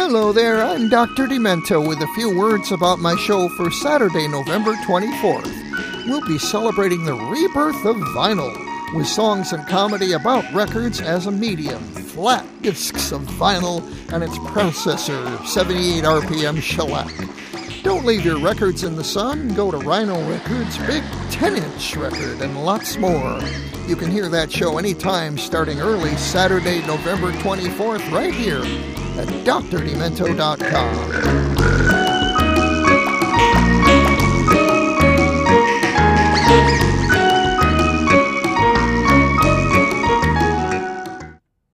Hello there, I'm Dr. Demento with a few words about my show for Saturday, November 24th. We'll be celebrating the rebirth of vinyl with songs and comedy about records as a medium, flat discs of vinyl and its predecessor, 78 RPM shellac. Don't leave your records in the sun. Go to Rhino Records' big 10-inch record and lots more. You can hear that show anytime starting early Saturday, November 24th right here at drdemento.com.